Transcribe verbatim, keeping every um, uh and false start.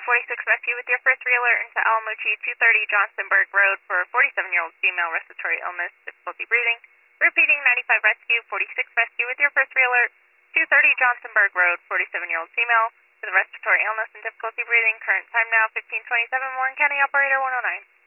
forty-six Rescue with your first realer into Alamuchi two thirty Johnsonburg Road for a forty-seven-year-old female, respiratory illness, difficulty breathing. Repeating ninety-five Rescue, forty-six Rescue with your first realer, two thirty Johnsonburg Road, forty-seven-year-old female with a respiratory illness and difficulty breathing. Current time now fifteen twenty-seven, Warren County Operator one oh nine.